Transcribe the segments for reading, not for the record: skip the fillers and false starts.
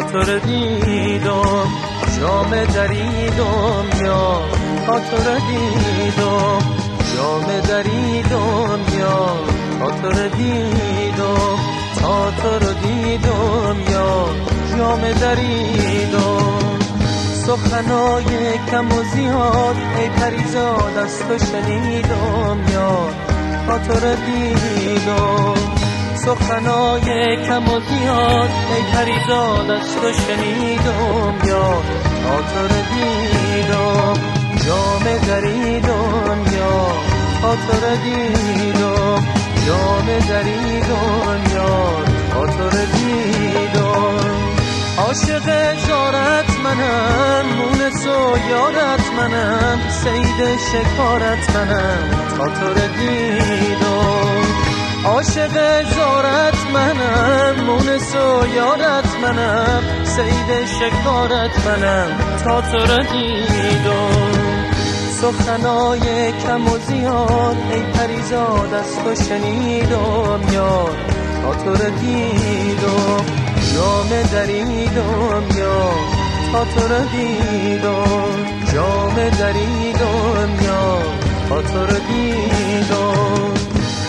تو رو دیدم، جام دریدم یا تا تو رو دیدم، جام دریدم یا تا تو رو دیدم، تا تو رو دیدم یا جام دریدم. سخنای کم و زیاد ای پریزاد از تو شنیدم یا تا تو رو دیدم. سخنای کم و زیاد ای پریزاد از تو شنیدم یا تا تو رو دیدم، جام دریدم یا تا تو رو دیدم، جام دریدم یا تا تو رو دیدم. عاشق زارت منم، مونس و یارت منم، صید شکارت منم تا تو رو دیدم. عاشق زارت منم، مونس و یارت منم، صید شکارت منم تا تو رو دیدم. سخنای کم و زیاد ای پریزاد از تو شنیدم یا تا تو رو دیدم، جام دریدم یا تا تو رو دیدم، جام دریدم یا تا تو رو دیدم.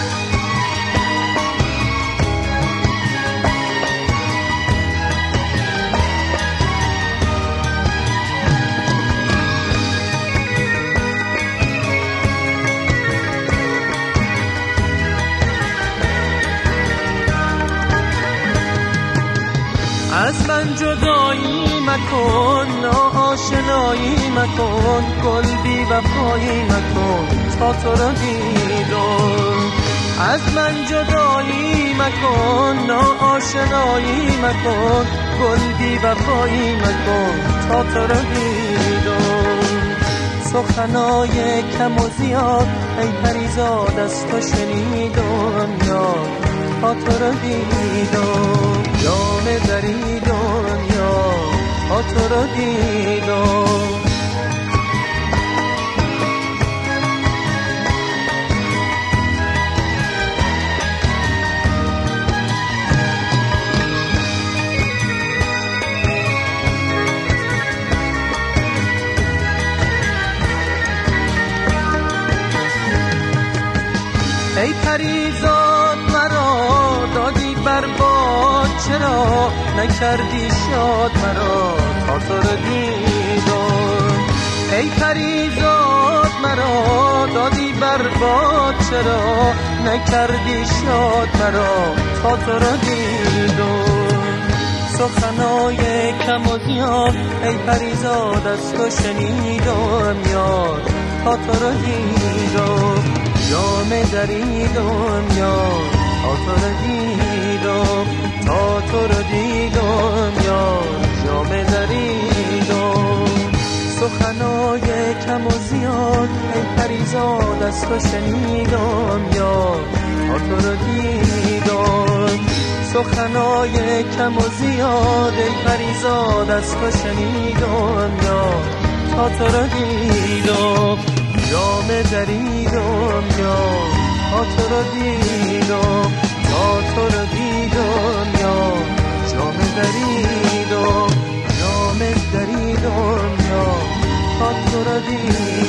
از من جدایی مکن، ناآشنایی مکن، گل بی وفایی مکن تا تو رو دیدم. از من جدایی مکن، ناآشنایی مکن، گل بی وفایی مکن تا تو رو دیدم. سخنای کم و زیاد ای پریزاد از تو شنیدم یا تا تو رو دیدم، جام دریدم یا تا تو رو دیدم. ای پریزاد مرا دادی برباد، چرا نکردی شاد مرا تا تو رو دیدم. ای پریزاد مرا دادی برباد، چرا نکردی شاد مرا تا تو رو دیدم. سخنای کم و زیاد ای پریزاد از تو شنیدم یا تا تو رو دیدم، جام دریدم یا تا تو رو دیدم، تا تو رو دیدم یا جام دریدم. سخنای کم و زیاد ای پریزاد از تو شنیدم یا تا تو رو دیدم. سخنای کم و زیاد ای پریزاد از تو شنیدم یا تا تو رو دیدم، جام دریدم یا تا تو رو دیدم، تا تو رو دیدم یا جام دریدم، جام دریدم یا تا تو رو دیدم.